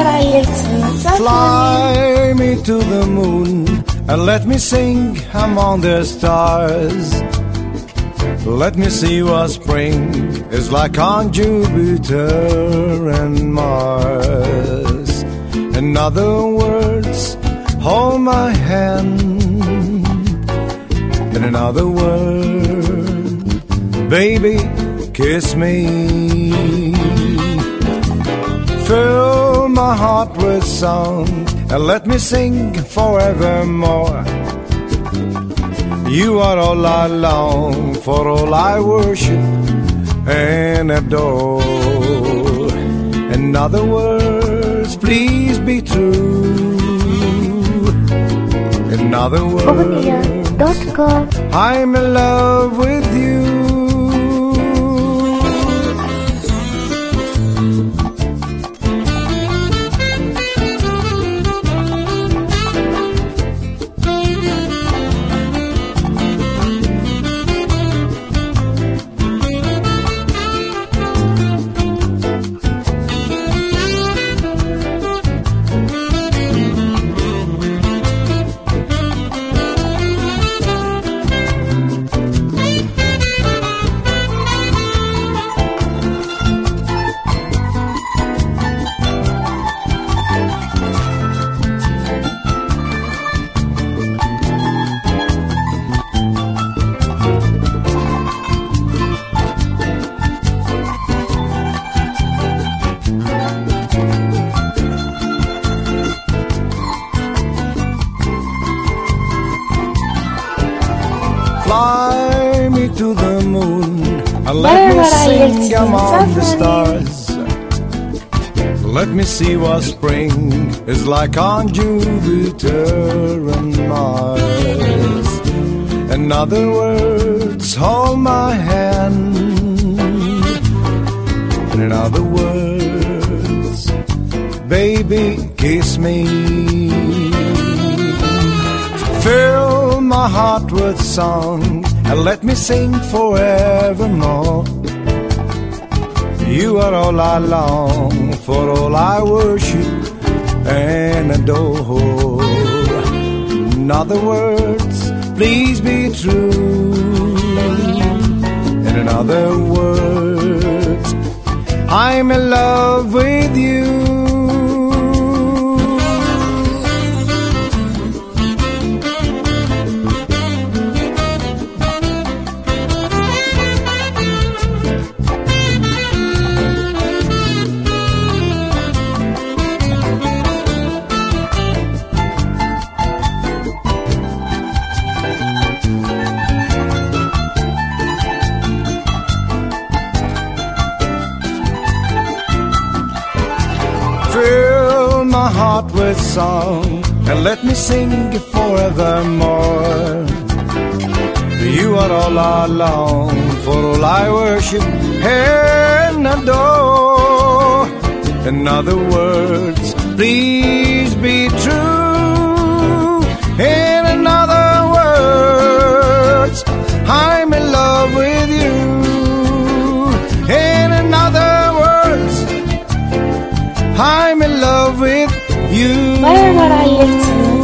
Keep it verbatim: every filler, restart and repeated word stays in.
Fly me to the moon and let me sing among the stars. Let me see what spring is like on Jupiter and Mars. In other words, hold my hand. And in other words, baby, kiss me. Fill my heart with song and let me sing forevermore. You are all I long for, all I worship and adore. In other words, please be true. In other words, I'm in love with you. Fly me to the moon and let me sing among the stars. Let me see what spring is like on Jupiter and Mars. In other words, hold my hand. And in other words, baby, kiss me. Fill my heart with song and let me sing forevermore. You are all I long for, all I worship and adore. In other words, please be true. And in other words, I'm in love with you. Fill my heart with song and let me sing forevermore. You are all I long for, all I worship and adore. In other words, please be true. In other words, I'm in love with you. In other words, I'm in love with you. Where would I live to?